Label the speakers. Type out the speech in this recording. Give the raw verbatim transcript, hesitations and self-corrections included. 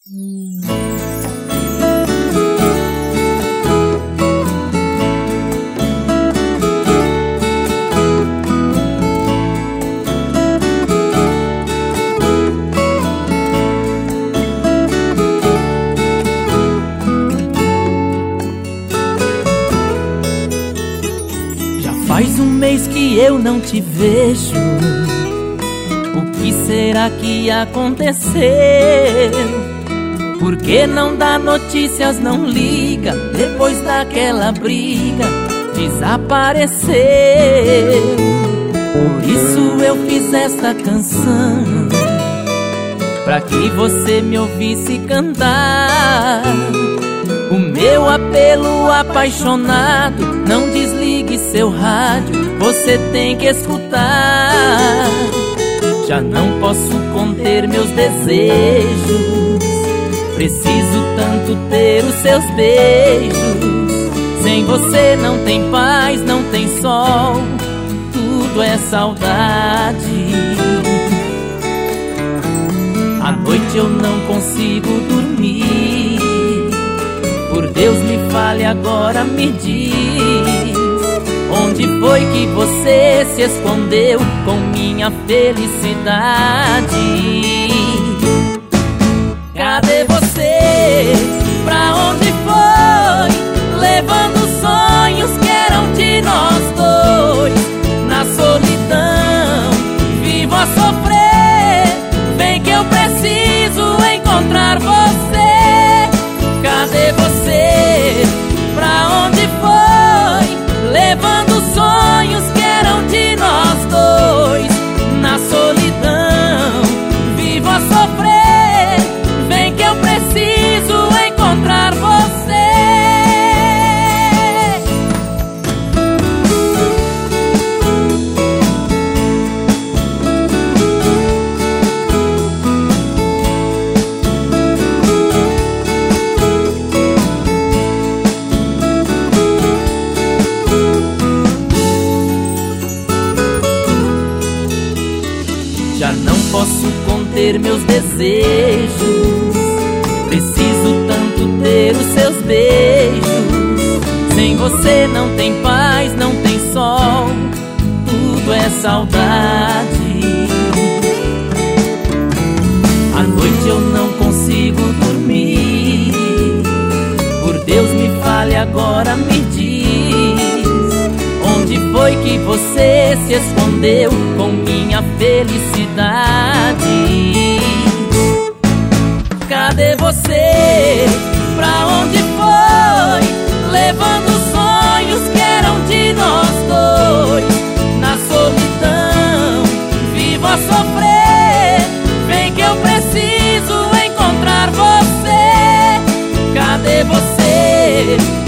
Speaker 1: Faz um mês que eu não te vejo. O que será que aconteceu? Por que não dá notícias, não liga? Depois daquela briga, desapareceu. Por isso eu fiz esta canção, pra que você me ouvisse cantar. O meu apelo apaixonado: não desligue seu rádio, você tem que escutar. Já não posso conter meus desejos, preciso tanto ter os seus beijos. Sem você não tem paz, não tem sol, tudo é saudade. À noite eu não consigo dormir. Por Deus, me fale agora, me diz: onde foi que você se escondeu com minha felicidade? Cadê você? Pra onde foi? Levando sonhos que eram de nós dois. Na solidão, vivo a sofrer. Vem que eu preciso encontrar você. Cadê você? Pra onde foi? Levando sonhos que eram de nós dois. Na solidão, vivo a sofrer. Vem que eu preciso encontrar você. Já não posso conter meus desejos, preciso tanto ter os seus beijos. Sem você não tem paz, não tem sol, tudo é saudade. À noite eu não consigo dormir. Por Deus, me fale agora, me diz: onde foi que você se escondeu com minha felicidade? Cadê você? Pra onde foi? Levando sonhos que eram de nós dois. Na solidão, vivo a sofrer. Vem que eu preciso encontrar você. Cadê você?